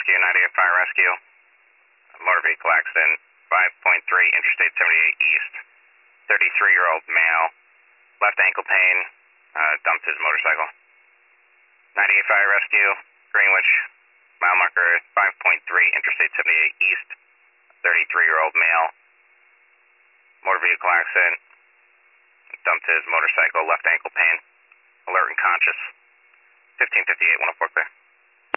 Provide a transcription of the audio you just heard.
Rescue, 98 Fire Rescue. Motor vehicle accident, 5.3 Interstate 78 East. 33-year-old male, left ankle pain, dumped his motorcycle. 98 Fire Rescue, Greenwich, mile marker 5.3 Interstate 78 East. 33-year-old male, motor vehicle accident, dumped his motorcycle, left ankle pain, alert and conscious. 1558, 104 clear.